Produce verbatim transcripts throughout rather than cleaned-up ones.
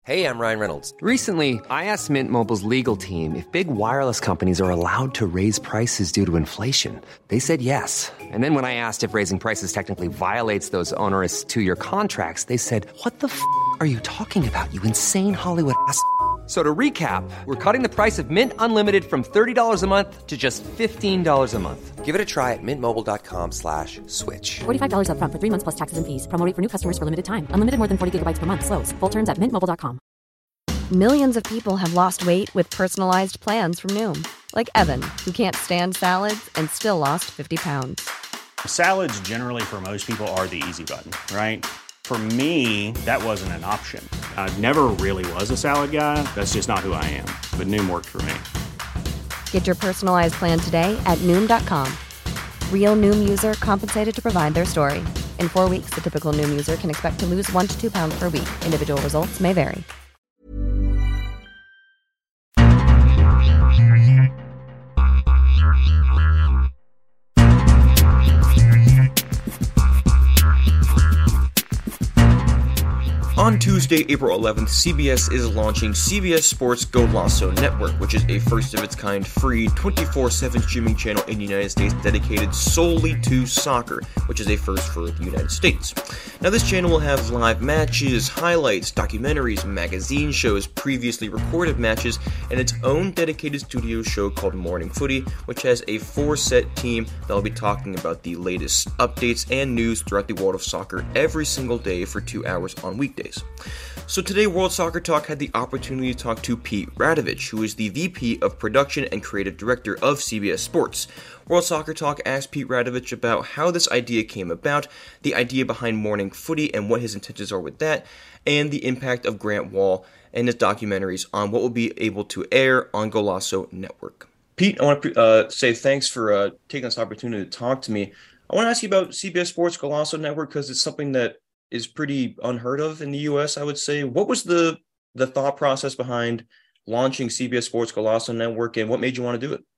Hey, I'm Ryan Reynolds. Recently, I asked Mint Mobile's legal team if big wireless companies are allowed to raise prices due to inflation. They said yes. And then when I asked if raising prices technically violates those onerous two-year contracts, they said, "What the f*** are you talking about, you insane Hollywood ass f- So to recap, we're cutting the price of Mint Unlimited from thirty dollars a month to just fifteen dollars a month. Give it a try at mintmobile.com slash switch. forty-five dollars up front for three months plus taxes and fees. Promo rate for new customers for limited time. Unlimited more than forty gigabytes per month. Slows full terms at mint mobile dot com. Millions of people have lost weight with personalized plans from Noom. Like Evan, who can't stand salads and still lost fifty pounds. Salads generally for most people are the easy button, right? For me, that wasn't an option. I never really was a salad guy. That's just not who I am. But Noom worked for me. Get your personalized plan today at Noom dot com. Real Noom user compensated to provide their story. In four weeks, the typical Noom user can expect to lose one to two pounds per week. Individual results may vary. On Tuesday, April eleventh, C B S is launching C B S Sports Golazo Network, which is a first-of-its-kind free twenty-four seven streaming channel in the United States dedicated solely to soccer, which is a first for the United States. Now, this channel will have live matches, highlights, documentaries, magazine shows, previously recorded matches, and its own dedicated studio show called Morning Footy, which has a four-set team that will be talking about the latest updates and news throughout the world of soccer every single day for two hours on weekdays. So today, World Soccer Talk had the opportunity to talk to Pete Radovich, who is the V P of Production and Creative Director of C B S Sports. World Soccer Talk asked Pete Radovich about how this idea came about, the idea behind Morning Footy and what his intentions are with that, and the impact of Grant Wahl and his documentaries on what will be able to air on Golazo Network. Pete, I want to uh, say thanks for uh, taking this opportunity to talk to me. I want to ask you about C B S Sports Golazo Network because it's something that is pretty unheard of in the U S, I would say. What was the the thought process behind launching C B S Sports Golazo Network, and what made you want to do it?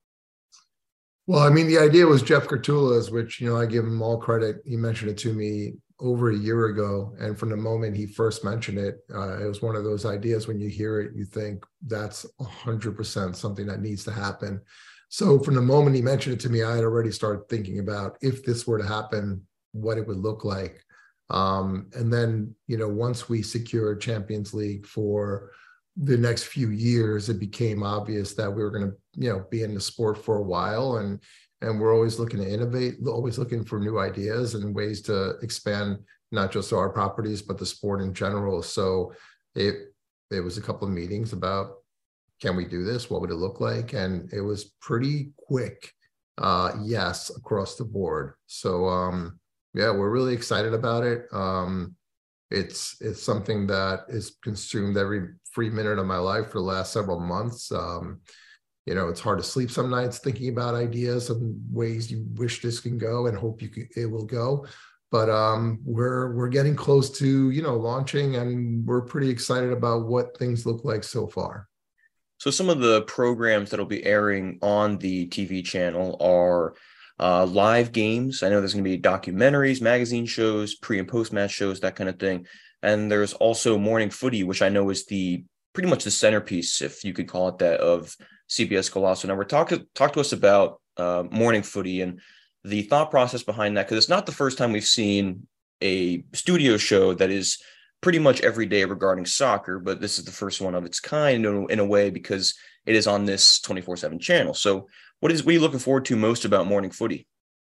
Well, I mean, the idea was Jeff Kurtula's, which, you know, I give him all credit. He mentioned it to me over a year ago. And from the moment he first mentioned it, uh, it was one of those ideas when you hear it, you think that's one hundred percent something that needs to happen. So from the moment he mentioned it to me, I had already started thinking about if this were to happen, what it would look like. Um, and then, you know, once we secured Champions League for the next few years, it became obvious that we were going to, you know, be in the sport for a while. And, and we're always looking to innovate, always looking for new ideas and ways to expand, not just our properties, but the sport in general. So it, it was a couple of meetings about, can we do this? What would it look like? And it was pretty quick. Uh, yes, across the board. So, um, yeah, we're really excited about it. Um, it's it's something that is consumed every free minute of my life for the last several months. Um, you know, it's hard to sleep some nights thinking about ideas and ways you wish this can go and hope you can, it will go. But um, we're we're getting close to, you know, launching, and we're pretty excited about what things look like so far. So some of the programs that will be airing on the T V channel are Uh, live games. I know there's going to be documentaries, magazine shows, pre and post match shows, that kind of thing. And there's also Morning Footy, which I know is the pretty much the centerpiece, if you could call it that, of C B S Golazo Network. Talk to, talk to us about uh, Morning Footy and the thought process behind that, because it's not the first time we've seen a studio show that is pretty much every day regarding soccer, but this is the first one of its kind in a, in a way, because it is on this twenty-four seven channel. So What is what are you looking forward to most about Morning Footy?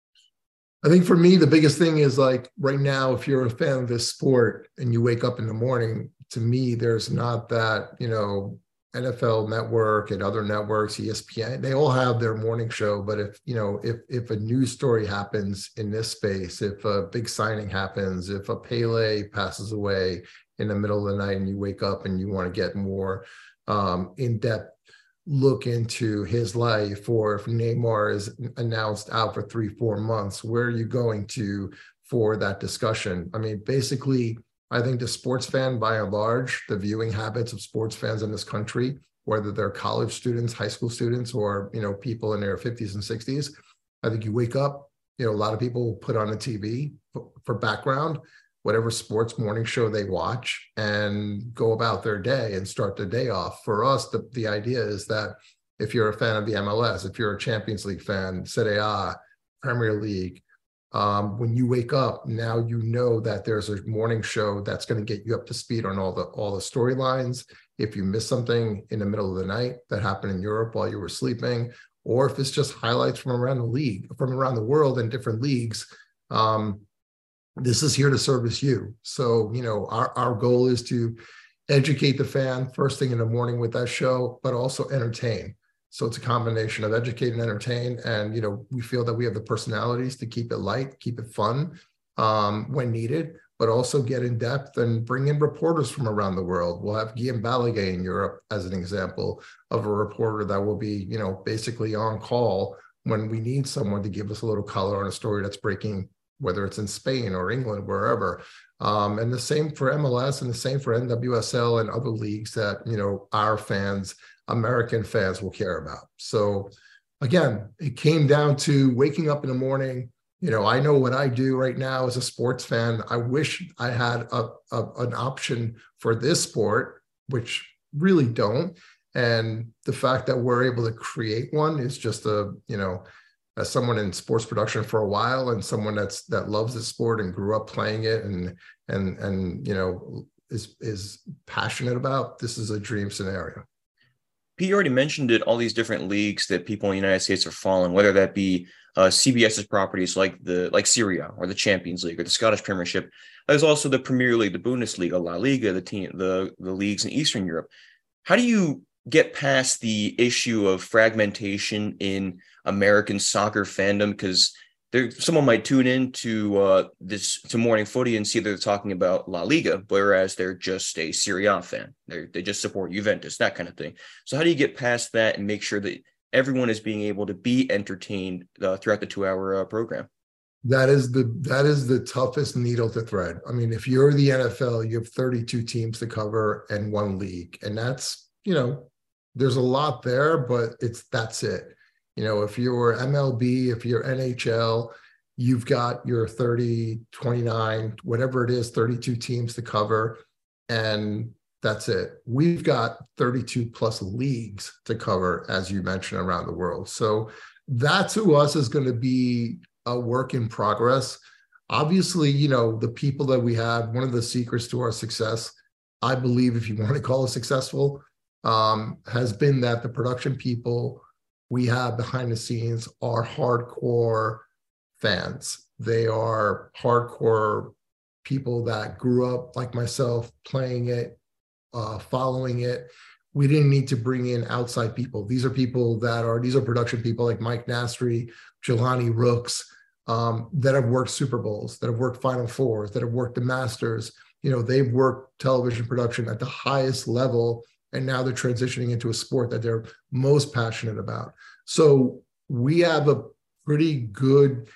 I think for me, the biggest thing is, like, right now, if you're a fan of this sport and you wake up in the morning, to me, there's not that, you know, N F L Network and other networks, E S P N, they all have their morning show. But if, you know, if if a news story happens in this space, if a big signing happens, if a Pele passes away in the middle of the night and you wake up and you want to get more um, in-depth look into his life, or if Neymar is announced out for three, four months, where are you going to for that discussion? I mean, basically, I think the sports fan, by and large, the viewing habits of sports fans in this country, whether they're college students, high school students, or, you know, people in their fifties and sixties, I think you wake up, you know, a lot of people put on a T V for, for background. whatever sports morning show they watch and go about their day and start their day off. For us, the, the idea is that if you're a fan of the M L S, if you're a Champions League fan, Serie A, Premier League, um, when you wake up, now you know that there's a morning show that's going to get you up to speed on all the all the storylines. If you miss something in the middle of the night that happened in Europe while you were sleeping, or if it's just highlights from around the league, from around the world in different leagues, um, this is here to service you. So, you know, our, our goal is to educate the fan first thing in the morning with that show, but also entertain. So it's a combination of educate and entertain. And, you know, we feel that we have the personalities to keep it light, keep it fun um, when needed, but also get in depth and bring in reporters from around the world. We'll have Guillaume Balaguer in Europe as an example of a reporter that will be, you know, basically on call when we need someone to give us a little color on a story that's breaking, whether it's in Spain or England, wherever. Um, and the same for M L S and the same for N W S L and other leagues that, you know, our fans, American fans will care about. So again, it came down to waking up in the morning. You know, I know what I do right now as a sports fan. I wish I had a, a, an option for this sport, which really don't. And the fact that we're able to create one is just a, you know, as someone in sports production for a while and someone that's that loves the sport and grew up playing it and and and you know is is passionate about, this is a dream scenario. Pete, you already mentioned it, all these different leagues that people in the United States are following, whether that be uh, CBS's properties like the like Serie A or the Champions League or the Scottish Premiership. There's also the Premier League, the Bundesliga, La Liga, the team, the the leagues in Eastern Europe. How do you get past the issue of fragmentation in American soccer fandom? Because there, someone might tune in to uh, this to morning footy and see they're talking about La Liga, whereas they're just a Serie A fan. They they just support Juventus, that kind of thing. So how do you get past that and make sure that everyone is being able to be entertained uh, throughout the two-hour uh, program? That is the that is the toughest needle to thread. I mean, if you're the N F L, you have thirty-two teams to cover and one league, and that's, you know, there's a lot there, but it's that's it. You know, if you're M L B, if you're N H L, you've got your thirty, twenty-nine, whatever it is, thirty-two teams to cover, and that's it. We've got thirty-two plus leagues to cover, as you mentioned, around the world. So that to us is going to be a work in progress. Obviously, you know, the people that we have, one of the secrets to our success, I believe, if you want to call it successful, um, has been that the production people we have behind the scenes are hardcore fans. They are hardcore people that grew up like myself playing it, uh, following it. We didn't need to bring in outside people. These are people that are, these are production people like Mike Nastri, Jelani Rooks, um, that have worked Super Bowls, that have worked Final Fours, that have worked the Masters. You know, they've worked television production at the highest level, and now they're transitioning into a sport that they're most passionate about. So we have a pretty good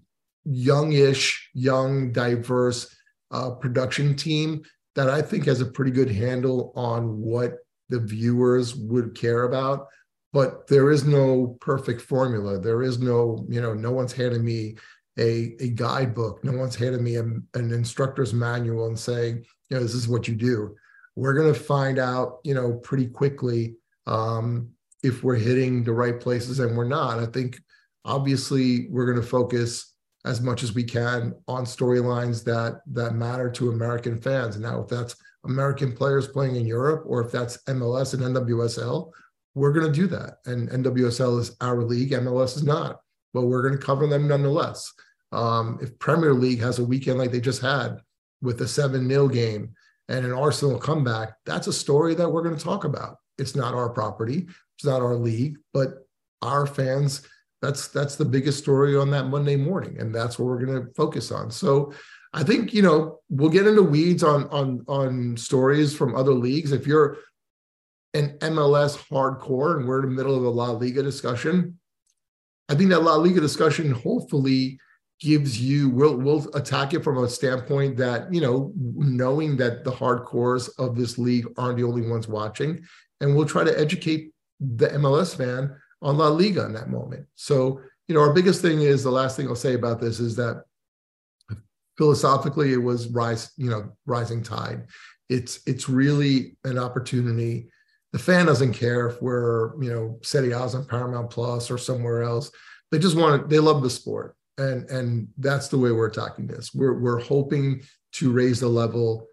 youngish, young, diverse uh, production team that I think has a pretty good handle on what the viewers would care about. But there is no perfect formula. There is no, you know, no one's handing me a, a guidebook. No one's handing me a, an instructor's manual and saying, you know, this is what you do. We're going to find out, you know, pretty quickly um, if we're hitting the right places and we're not. I think, obviously, we're going to focus as much as we can on storylines that that matter to American fans. Now, if that's American players playing in Europe or if that's M L S and N W S L, we're going to do that. And N W S L is our league, M L S is not, but we're going to cover them nonetheless. Um, if Premier League has a weekend like they just had with a seven nil game and an Arsenal comeback, that's a story that we're going to talk about. It's not our property, it's not our league, but our fans, that's that's the biggest story on that Monday morning, and that's what we're going to focus on. So I think, you know, we'll get into weeds on on on stories from other leagues. If you're an M L S hardcore and we're in the middle of a La Liga discussion, I think that La Liga discussion hopefully gives you, we'll, we'll attack it from a standpoint that, you know, knowing that the hardcores of this league aren't the only ones watching, and we'll try to educate the M L S fan on La Liga in that moment. So, you know, our biggest thing is, the last thing I'll say about this is that philosophically, it was rise, you know, rising tide. It's it's really an opportunity. The fan doesn't care if we're, you know, Serie A's on Paramount Plus or somewhere else. They just want to, they love the sport. And, and that's the way we're attacking this. We're, we're hoping to raise the level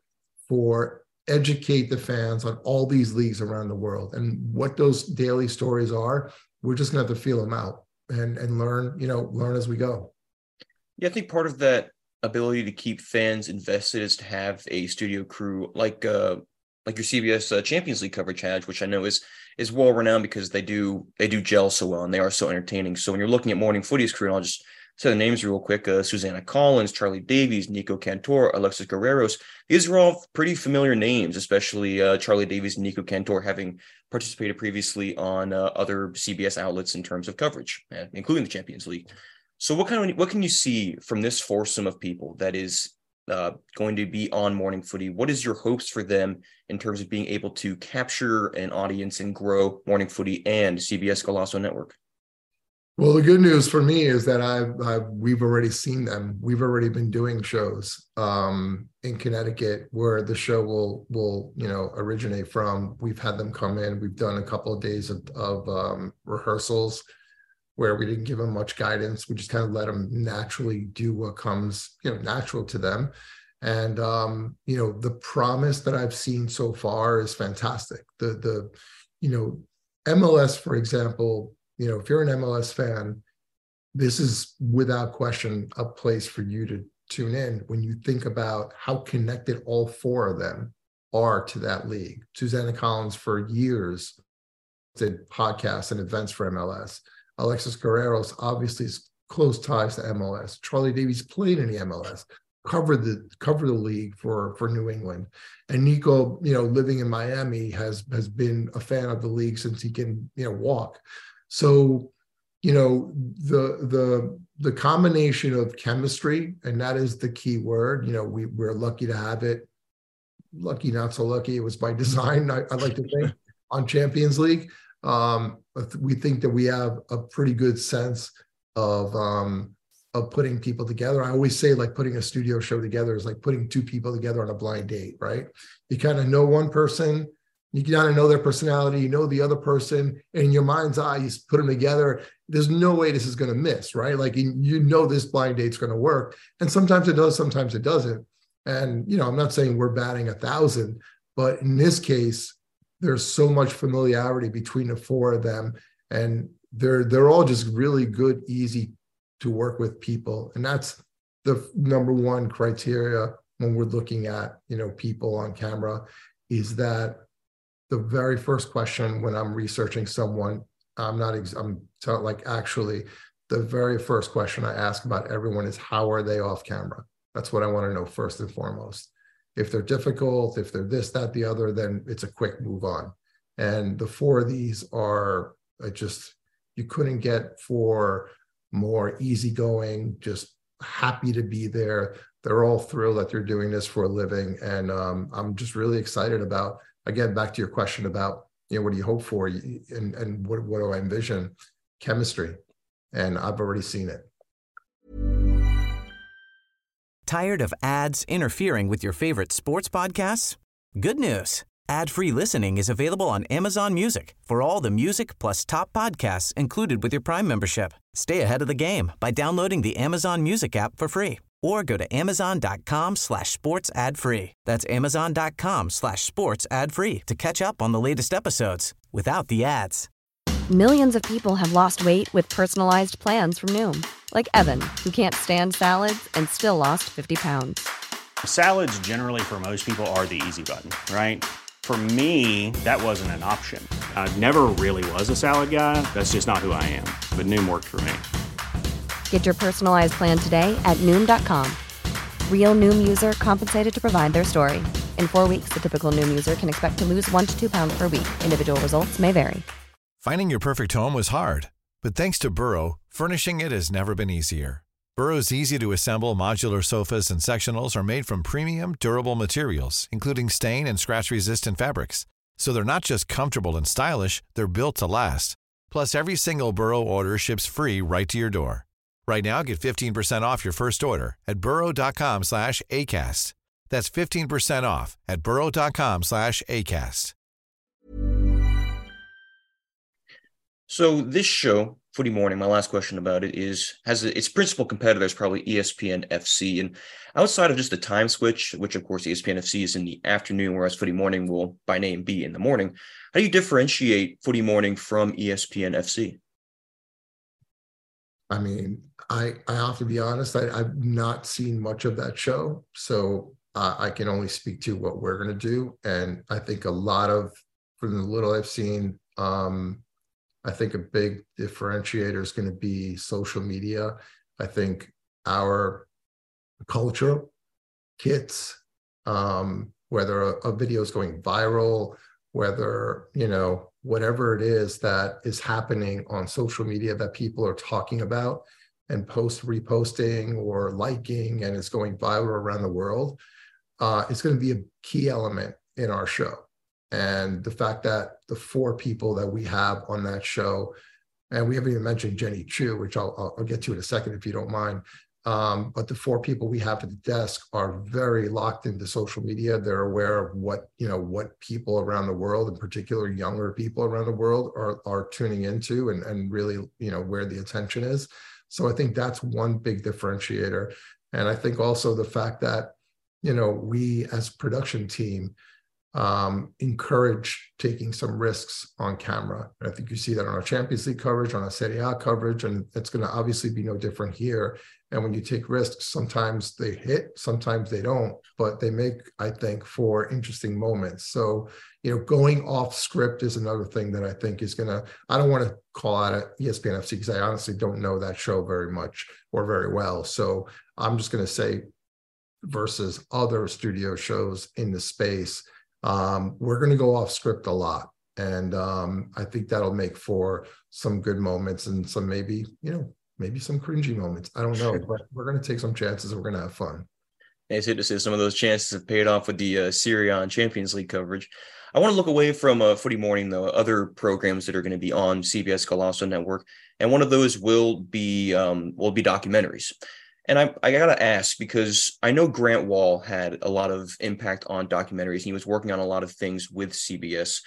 for educate the fans on all these leagues around the world. And what those daily stories are, we're just going to have to feel them out and, and learn, you know, learn as we go. Yeah, I think part of that ability to keep fans invested is to have a studio crew like uh, like your C B S uh, Champions League coverage has, which I know is is well renowned because they do they do gel so well and they are so entertaining. So when you're looking at Morning Footy's crew, and I'll just say the names real quick: uh, Susanna Collins, Charlie Davies, Nico Cantor, Alexis Guerreros. These are all pretty familiar names, especially uh, Charlie Davies and Nico Cantor having participated previously on uh, other C B S outlets in terms of coverage, uh, including the Champions League. So what kind of what can you see from this foursome of people that is uh, going to be on Morning Footy? What is your hopes for them in terms of being able to capture an audience and grow Morning Footy and C B S Golazo Network? Well, the good news for me is that I've, I've we've already seen them. We've already been doing shows um, in Connecticut where the show will will you know originate from. We've had them come in. We've done a couple of days of, of um, rehearsals where we didn't give them much guidance. We just kind of let them naturally do what comes, you know, natural to them. And, um, you know, the promise that I've seen so far is fantastic. The, the, you know, M L S, for example, you know, if you're an M L S fan, this is without question a place for you to tune in when you think about how connected all four of them are to that league. Susanna Collins for years did podcasts and events for M L S. Alexis Guerreros obviously is close ties to M L S. Charlie Davies played in the M L S, covered the covered the league for, for New England. And Nico, you know, living in Miami, has has been a fan of the league since he can, you know, walk. So, you know, the the the combination of chemistry, and that is the key word. You know, we we're lucky to have it. Lucky, not so lucky. It was by design, I, I'd like to think, on Champions League. Um, we think that we have a pretty good sense of um, of putting people together. I always say, like, putting a studio show together is like putting two people together on a blind date, right? You kind of know one person, you kind of know their personality, you know the other person, and in your mind's eye, you put them together. There's no way this is going to miss, right? Like, you know this blind date's going to work, and sometimes it does, sometimes it doesn't. And you know, I'm not saying we're batting a thousand, but in this case, there's so much familiarity between the four of them, and they're they're all just really good, easy to work with people. And that's the number one criteria when we're looking at, you know, people on camera, is that the very first question when I'm researching someone, I'm not, I'm telling, like, actually, the very first question I ask about everyone is, how are they off camera? That's what I want to know first and foremost. If they're difficult, if they're this, that, the other, then it's a quick move on. And the four of these are uh, just, you couldn't get four more easygoing, just happy to be there. They're all thrilled that they're doing this for a living. And um, I'm just really excited about, again, back to your question about, you know, what do you hope for? And, and what, what do I envision? Chemistry. And I've already seen it. Tired of ads interfering with your favorite sports podcasts? Good news. Ad-free listening is available on Amazon Music for all the music plus top podcasts included with your Prime membership. Stay ahead of the game by downloading the Amazon Music app for free or go to amazon.com slash sports ad free. That's amazon.com slash sports ad free to catch up on the latest episodes without the ads. Millions of people have lost weight with personalized plans from Noom, like Evan, who can't stand salads and still lost fifty pounds. Salads generally for most people are the easy button, right? For me, that wasn't an option. I never really was a salad guy. That's just not who I am. But Noom worked for me. Get your personalized plan today at Noom dot com. Real Noom user compensated to provide their story. In four weeks, the typical Noom user can expect to lose one to two pounds per week. Individual results may vary. Finding your perfect home was hard, but thanks to Burrow, furnishing it has never been easier. Burrow's easy-to-assemble modular sofas and sectionals are made from premium, durable materials, including stain and scratch-resistant fabrics. So they're not just comfortable and stylish, they're built to last. Plus, every single Burrow order ships free right to your door. Right now, get fifteen percent off your first order at burrow.com slash ACAST. That's fifteen percent off at burrow.com slash ACAST. So this show, Footy Morning, my last question about it is, has its principal competitor is probably E S P N F C. And outside of just the time switch, which of course E S P N F C is in the afternoon, whereas Footy Morning will by name be in the morning, how do you differentiate Footy Morning from E S P N F C? I mean, I, I have to be honest, I, I've not seen much of that show. So uh, I can only speak to what we're going to do. And I think a lot of, from the little I've seen, um, I think a big differentiator is going to be social media. I think our culture, kits, um, whether a, a video is going viral, whether, you know, whatever it is that is happening on social media that people are talking about and post reposting or liking, and it's going viral around the world, uh, it's going to be a key element in our show. And the fact that the four people that we have on that show, and we haven't even mentioned Jenny Chu, which I'll, I'll get to in a second if you don't mind, um, but the four people we have at the desk are very locked into social media. They're aware of what, you know, what people around the world, in particular younger people around the world, are are tuning into, and, and really, you know, where the attention is. So I think that's one big differentiator. And I think also the fact that, you know, we as a production team um, encourage taking some risks on camera. And I think you see that on our Champions League coverage, on our Serie A coverage, and it's going to obviously be no different here. And when you take risks, sometimes they hit, sometimes they don't, but they make, I think, for interesting moments. So, you know, going off script is another thing that I think is going to, I don't want to call out at E S P N F C because I honestly don't know that show very much or very well. So I'm just going to say, versus other studio shows in the space, um, we're going to go off script a lot. And um, I think that'll make for some good moments and some maybe, you know, maybe some cringy moments. I don't know, but we're going to take some chances and we're going to have fun. It's good to see some of those chances have paid off with the uh, Serie A and Champions League coverage. I want to look away from uh, Footy Morning, though, other programs that are going to be on C B S Golazo Network. And one of those will be um, will be documentaries. And I, I got to ask, because I know Grant Wahl had a lot of impact on documentaries, and he was working on a lot of things with C B S.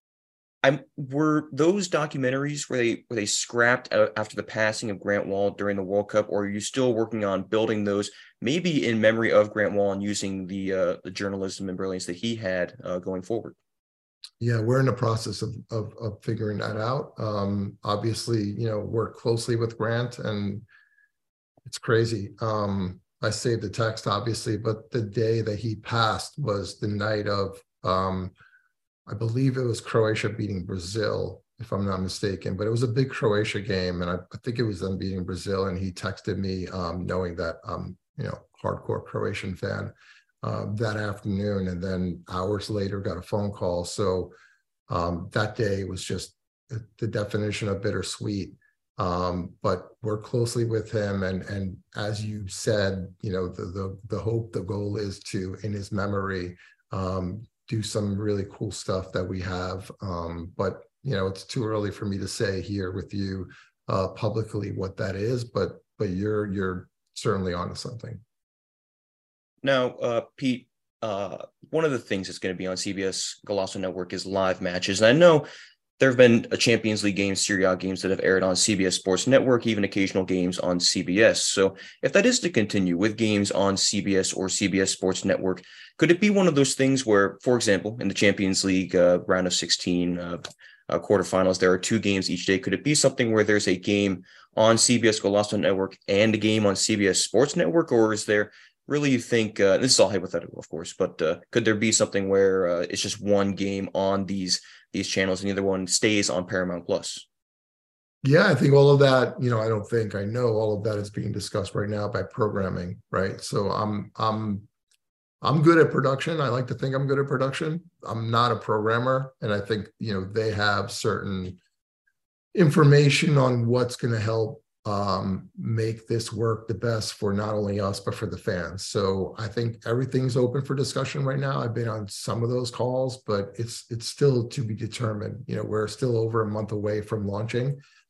I'm, were those documentaries, were they were they scrapped after the passing of Grant Wahl during the World Cup, or are you still working on building those, maybe in memory of Grant Wahl and using the uh, the journalism and brilliance that he had uh, going forward? Yeah, we're in the process of of, of figuring that out. Um, obviously, you know, work closely with Grant, and it's crazy. Um, I saved the text, obviously, but the day that he passed was the night of, um, I believe it was Croatia beating Brazil, if I'm not mistaken, but it was a big Croatia game. And I, I think it was them beating Brazil. And he texted me um, knowing that I'm, you know, hardcore Croatian fan uh, that afternoon. And then hours later got a phone call. So um, that day was just the definition of bittersweet. Um, but work closely with him. And, and as you said, you know, the, the, the hope, the goal is to, in his memory, um, do some really cool stuff that we have. Um, but, you know, it's too early for me to say here with you uh, publicly what that is, but, but you're, you're certainly onto something. Now, uh, Pete, uh, one of the things that's going to be on C B S Golazo Network is live matches. And I know there have been a Champions League games, Serie A games that have aired on C B S Sports Network, even occasional games on C B S. So if that is to continue with games on C B S or C B S Sports Network, could it be one of those things where, for example, in the Champions League uh, round of sixteen uh, uh, quarterfinals, there are two games each day? Could it be something where there's a game on C B S Golazo Network and a game on C B S Sports Network? Or is there really, you think, uh, this is all hypothetical, of course, but uh, could there be something where uh, it's just one game on these these channels and the other one stays on Paramount Plus? Yeah, I think all of that, you know, I don't think, I know all of that is being discussed right now by programming, right? So I'm, I'm, I'm good at production. I like to think I'm good at production. I'm not a programmer. And I think, you know, they have certain information on what's going to help um, make this work the best for not only us, but for the fans. So I think everything's open for discussion right now. I've been on some of those calls, but it's, it's still to be determined. You know, we're still over a month away from launching.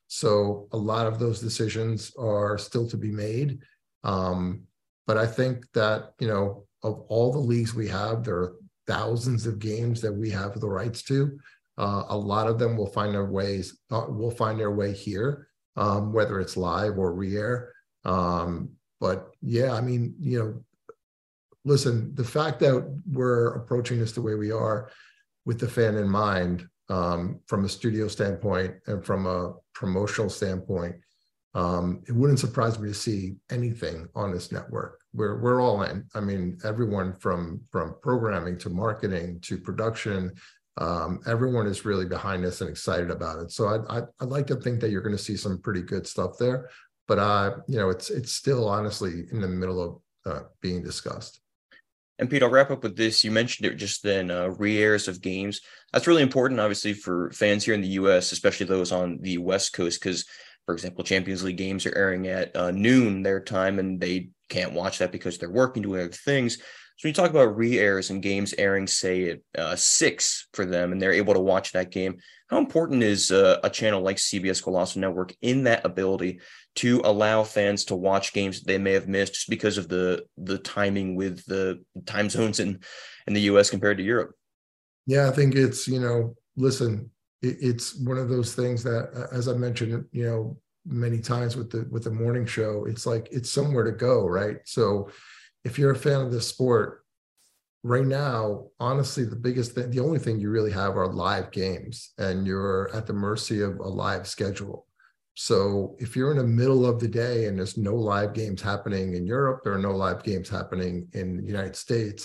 So a lot of those decisions are still to be made. Um, but I think that, you know, of all the leagues we have, there are thousands of games that we have the rights to. Uh, a lot of them will find their ways, uh, will find their way here, um, whether it's live or re-air. Um, but yeah, I mean, you know, listen, the fact that we're approaching this the way we are with the fan in mind, um, from a studio standpoint and from a promotional standpoint, um, it wouldn't surprise me to see anything on this network. We're we're all in. I mean, everyone from from programming to marketing to production, um, everyone is really behind this and excited about it. So I, I I'd like to think that you're going to see some pretty good stuff there. But uh, you know, it's it's still honestly in the middle of uh, being discussed. And Pete, I'll wrap up with this. You mentioned it just then, uh, re-airs of games. That's really important, obviously, for fans here in the U S, especially those on the West Coast, because, for example, Champions League games are airing at uh, noon their time, and they can't watch that because they're working, doing other things. So when you talk about re-airs and games airing, say, at uh, six for them, and they're able to watch that game, how important is uh, a channel like C B S Golazo Network in that ability to allow fans to watch games that they may have missed just because of the the timing with the time zones in, in the U S compared to Europe? Yeah, I think it's, you know, listen, it, it's one of those things that, as I mentioned, you know, many times with the with the morning show, it's like it's somewhere to go, right? So if you're a fan of this sport, right now, honestly, the biggest thing, the only thing you really have are live games, and you're at the mercy of a live schedule. So if you're in the middle of the day and there's no live games happening in Europe, there are no live games happening in the United States,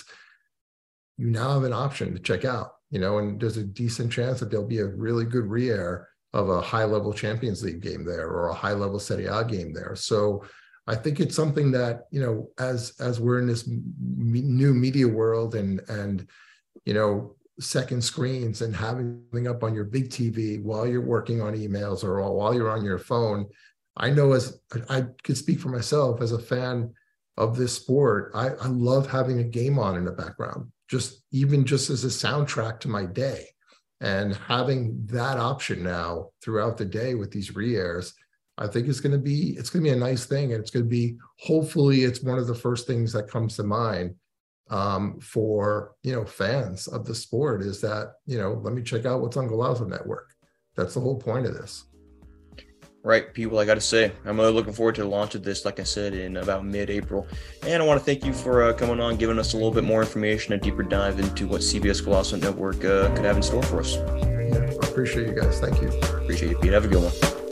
you now have an option to check out, you know, and there's a decent chance that there'll be a really good re-air of a high-level Champions League game there or a high-level Serie A game there. So I think it's something that, you know, as as we're in this me- new media world and, and you know, second screens and having up on your big T V while you're working on emails or while you're on your phone, I know as I, I could speak for myself as a fan of this sport, I, I love having a game on in the background, just even just as a soundtrack to my day. And having that option now throughout the day with these re-airs, I think it's going to be, it's going to be a nice thing. And it's going to be, hopefully it's one of the first things that comes to mind um, for, you know, fans of the sport is that, you know, let me check out what's on Golazo Network. That's the whole point of this. Right, people, I got to say, I'm really looking forward to the launch of this, like I said, in about mid-April. And I want to thank you for uh, coming on, giving us a little bit more information, a deeper dive into what C B S Golazo Network uh, could have in store for us. Yeah, I appreciate you guys. Thank you. Appreciate you, Pete. Have a good one.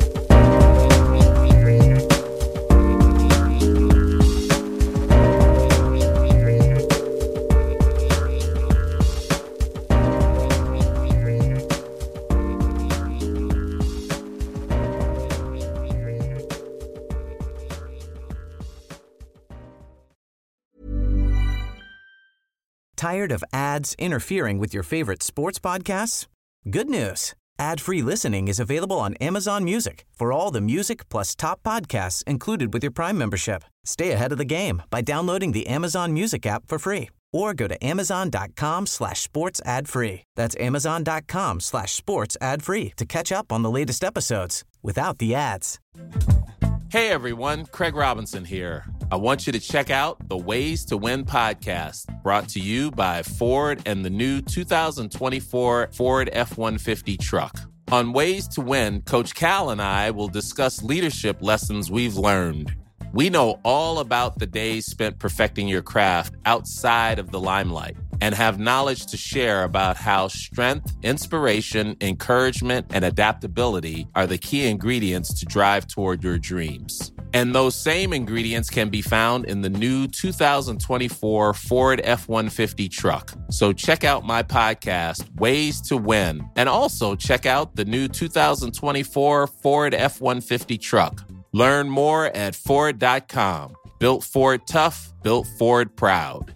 Tired of ads interfering with your favorite sports podcasts? Good news. Ad-free listening is available on Amazon Music for all the music plus top podcasts included with your Prime membership. Stay ahead of the game by downloading the Amazon Music app for free or go to amazon.com slash sports ad free. That's amazon.com slash sports ad free to catch up on the latest episodes without the ads. Hey everyone, Craig Robinson here. I want you to check out the Ways to Win podcast, brought to you by Ford and the new two thousand twenty-four Ford F one fifty truck. On Ways to Win, Coach Cal and I will discuss leadership lessons we've learned. We know all about the days spent perfecting your craft outside of the limelight and have knowledge to share about how strength, inspiration, encouragement, and adaptability are the key ingredients to drive toward your dreams. And those same ingredients can be found in the new two thousand twenty-four Ford F one fifty truck. So check out my podcast, Ways to Win, and also check out the new two thousand twenty-four Ford F one fifty truck. Learn more at Ford dot com. Built Ford tough, built Ford proud.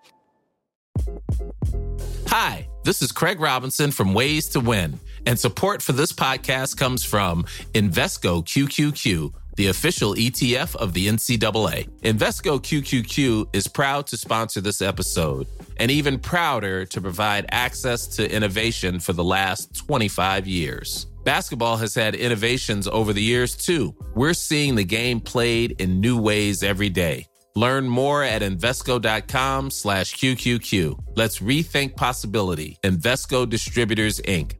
Hi, this is Craig Robinson from Ways to Win, and support for this podcast comes from Invesco Q Q Q, the official E T F of the N C double A. Invesco Q Q Q is proud to sponsor this episode, and even prouder to provide access to innovation for the last twenty-five years. Basketball has had innovations over the years, too. We're seeing the game played in new ways every day. Learn more at Invesco.com slash QQQ. Let's rethink possibility. Invesco Distributors, Incorporated.